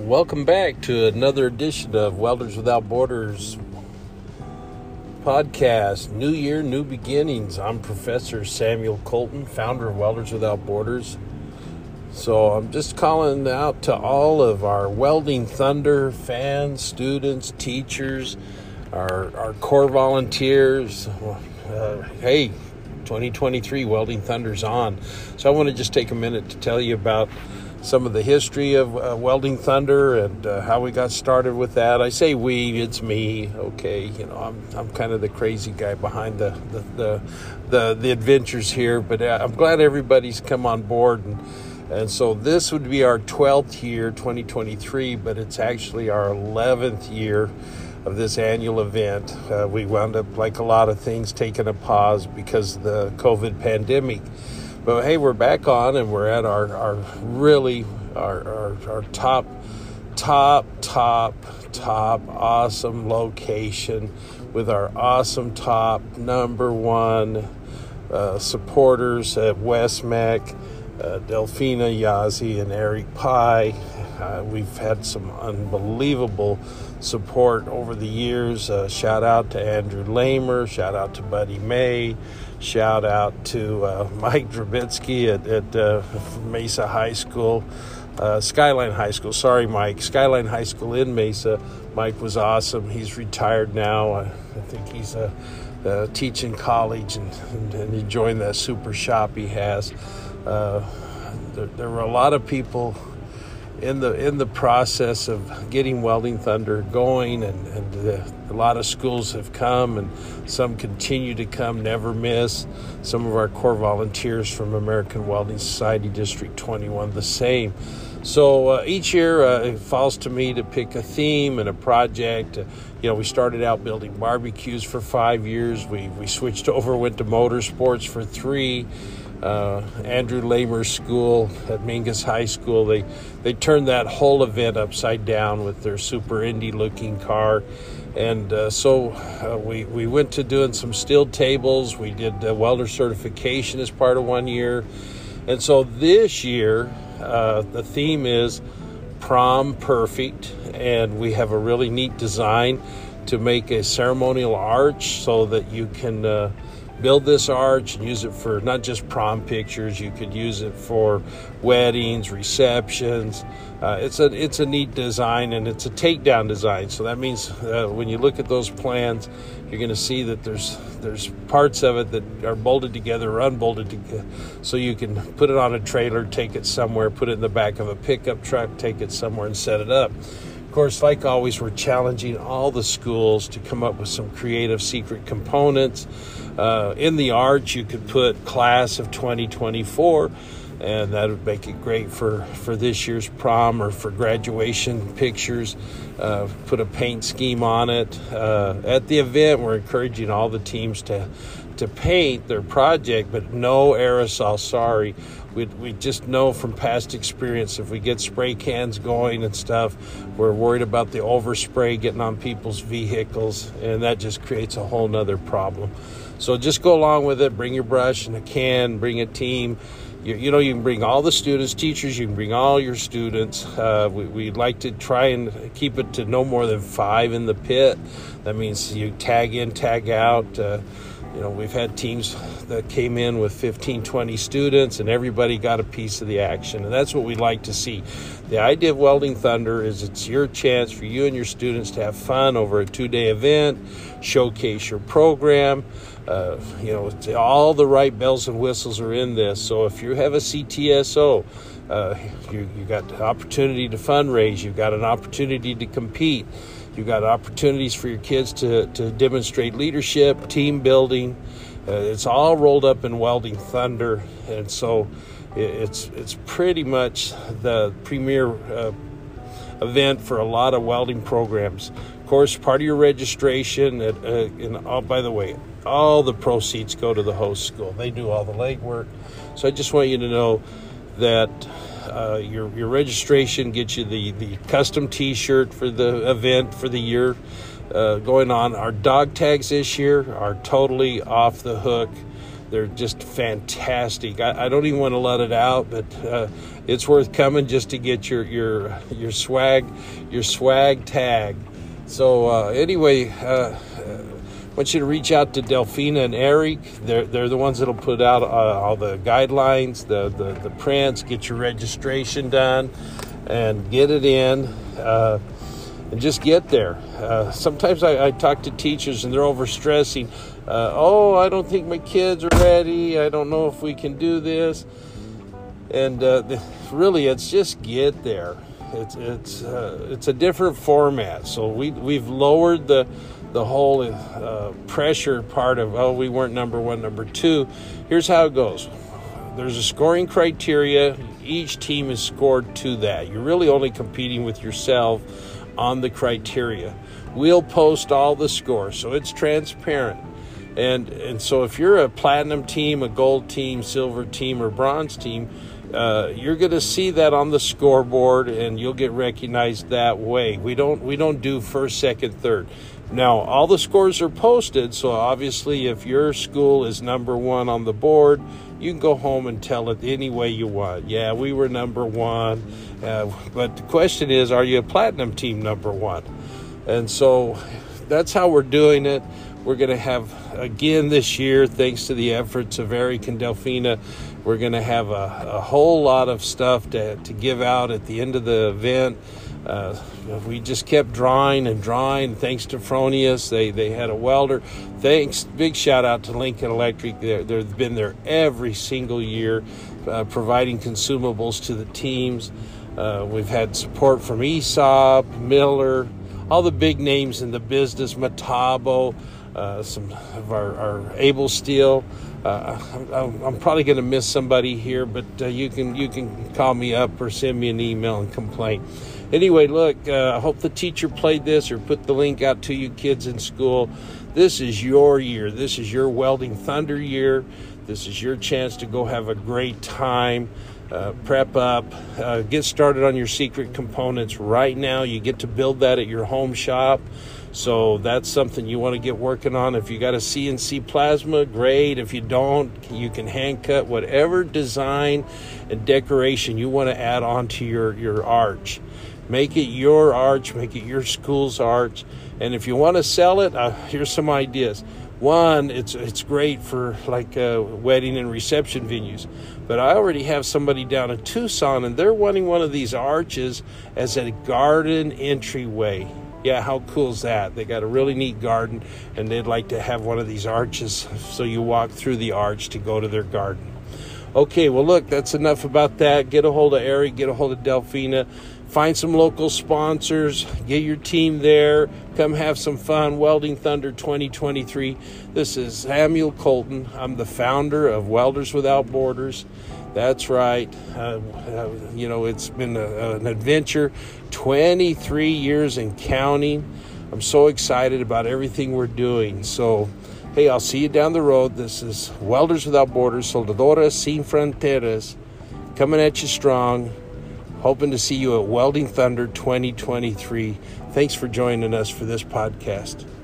Welcome back to another edition of Welders Without Borders podcast. New year, new beginnings. I'm Professor Samuel Colton, founder of Welders Without Borders. So I'm just calling out to all of our Welding Thunder fans, students, teachers, our core volunteers. Hey, 2023 Welding Thunder's on. So I want to just take a minute to tell you about some of the history of Welding Thunder and how we got started with that. I say we, it's me. Okay, I'm kind of the crazy guy behind the adventures here, but I'm glad everybody's come on board. And so this would be our 12th year, 2023, but it's actually our 11th year of this annual event. We wound up, like a lot of things, taking a pause because of the COVID pandemic. But hey, we're back on, and we're at our top awesome location with our awesome top number one supporters at WestMech, Delphina Yazzie and Eric Pye. We've had some unbelievable support over the years. Shout out to Andrew Lamer, shout out to Buddy May, shout out to Mike Drabitsky at Mesa High School, Skyline High School. Sorry, Mike. Skyline High School in Mesa. Mike was awesome. He's retired now. I think he's teaching college and enjoying that super shop he has. There were a lot of people in the process of getting Welding Thunder going, and a lot of schools have come, and some continue to come, never miss. Some of our core volunteers from American Welding Society District 21, the same. So each year it falls to me to pick a theme and a project. We started out building barbecues for 5 years. We switched over, went to motorsports for 3. Andrew Lamer's school at Mingus High School, they turned that whole event upside down with their super Indy looking car. And so we went to doing some steel tables. We did welder certification as part of 1 year. And so this year, the theme is Prom Perfect, and we have a really neat design to make a ceremonial arch so that you can build this arch and use it for not just prom pictures. You could use it for weddings, receptions. It's a neat design, and it's a takedown design. So that means when you look at those plans, you're going to see that there's parts of it that are bolted together or unbolted together. So you can put it on a trailer, take it somewhere, put it in the back of a pickup truck, take it somewhere and set it up. Of course, like always, we're challenging all the schools to come up with some creative secret components. In the arch, you could put class of 2024, and that would make it great for this year's prom or for graduation pictures. Put a paint scheme on it. At the event, we're encouraging all the teams to paint their project, but no aerosol, sorry. We just know from past experience, if we get spray cans going and stuff, we're worried about the overspray getting on people's vehicles, and that just creates a whole nother problem. So just go along with it. Bring your brush and a can, bring a team. You can bring all the students, teachers, you can bring all your students. We'd like to try and keep it to no more than 5 in the pit. That means you tag in, tag out. We've had teams that came in with 15, 20 students, and everybody got a piece of the action. And that's what we'd like to see. The idea of Welding Thunder is it's your chance for you and your students to have fun over a 2-day event, showcase your program. All the right bells and whistles are in this. So if you have a CTSO, you got the opportunity to fundraise. You've got an opportunity to compete. You've got opportunities for your kids to demonstrate leadership, team building. It's all rolled up in Welding Thunder, and so it's pretty much the premier event for a lot of welding programs. Of course, part of your registration, by the way, all the proceeds go to the host school. They do all the legwork. So I just want you to know that your registration gets you the custom T-shirt for the event for the year going on. Our dog tags this year are totally off the hook. They're just fantastic. I don't even want to let it out, but it's worth coming just to get your swag tag. So anyway, I want you to reach out to Delfina and Eric. They're the ones that'll put out all the guidelines, the prints, get your registration done, and get it in. And just get there. Sometimes I talk to teachers and they're overstressing. I don't think my kids are ready. I don't know if we can do this. And really, it's just get there. It's a different format. So we've lowered the whole pressure part of, we weren't number one, number two. Here's how it goes. There's a scoring criteria. Each team is scored to that. You're really only competing with yourself on the criteria. We'll post all the scores, so it's transparent. And so if you're a platinum team, a gold team, silver team, or bronze team, you're going to see that on the scoreboard, and you'll get recognized that way. We don't do first, second, third. Now, all the scores are posted, so obviously if your school is number one on the board, you can go home and tell it any way you want. Yeah, we were number one. But the question is, are you a platinum team number one? And so that's how we're doing it. We're going to have, again this year, thanks to the efforts of Eric and Delfina, we're going to have a whole lot of stuff to give out at the end of the event. We just kept drawing. Thanks to Fronius, they had a welder. Big shout out to Lincoln Electric. They've been there every single year, providing consumables to the teams. We've had support from Aesop, Miller, all the big names in the business, Metabo, some of our Able Steel. I'm probably going to miss somebody here, but you can call me up or send me an email and complain. Anyway, look, I hope the teacher played this or put the link out to you kids in school. This is your year. This is your Welding Thunder year. This is your chance to go have a great time. Prep up. Get started on your secret components right now. You get to build that at your home shop. So that's something you want to get working on. If you got a CNC plasma, great. If you don't, you can hand cut whatever design and decoration you want to add on to your arch. Make it your arch, make it your school's arch. And if you want to sell it, here's some ideas. One, it's great for like wedding and reception venues. But I already have somebody down in Tucson, and they're wanting one of these arches as a garden entryway. Yeah, how cool is that? They got a really neat garden, and they'd like to have one of these arches so you walk through the arch to go to their garden. Okay, well, look, that's enough about that. Get a hold of Eric, get a hold of Delfina. Find some local sponsors. Get your team there. Come have some fun. Welding Thunder 2023. This is Samuel Colton. I'm the founder of Welders Without Borders. That's right. It's been an adventure. 23 years and counting. I'm so excited about everything we're doing. So, hey, I'll see you down the road. This is Welders Without Borders, Soldadoras Sin Fronteras, coming at you strong. Hoping to see you at Welding Thunder 2023. Thanks for joining us for this podcast.